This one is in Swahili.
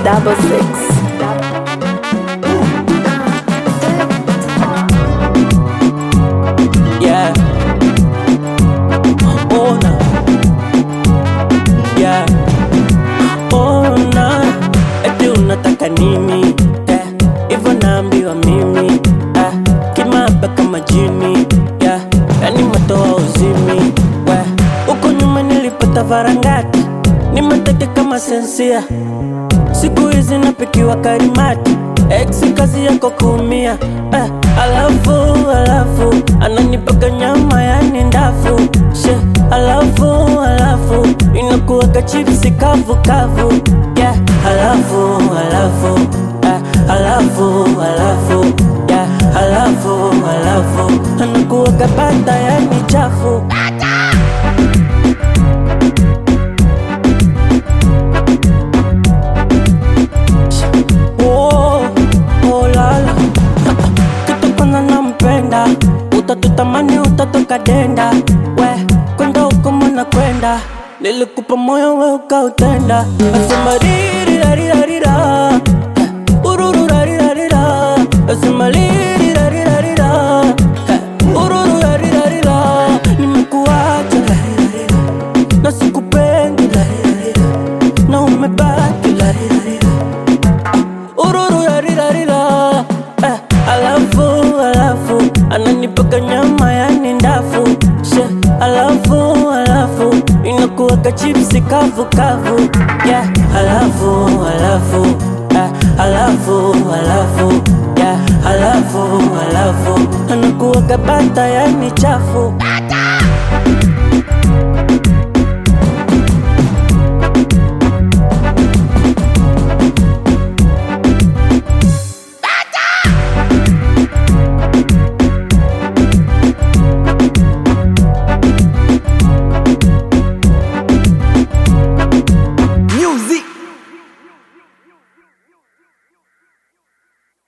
Double six. Yeah. Oh na. Yeah. Oh na. Eti unataka nini? Yeah. Hivyo naambiwa mimi. Kimaba kama jini. Yeah. Yani matoa uzimi. Uko nyuma nilipata varangati. Ni mateke kama sensia. Siku hizi napikiwa karimati. Ex kazi yako kuumia. Alafu ananipaka nyama yani ndafu. Alafu inakuwaka chipsi kavu kavu. Yeah. Alafu yeah. Alafu anakuwaka bata yani chafu. Utatutamani utatoka denda. We, kwenda huko mwana kwenda. Nilikupa moyo we ukautenda. Asema riri rari rari ra. Ururu rari rari ra. Asema riri rari rari ra. Ururu rari rari ra. Nimekuacha rari rari ra. Na sikupendi rari rari ra. Na umebaki rari rari ra. Ururu rari rari ra. Alafu ananipaka nyama yani ndafu. Alafu inakuwaka chipsi kavu kavu. Yeah. Alafu yeah. Alafu anakuwaka bata yani chafu.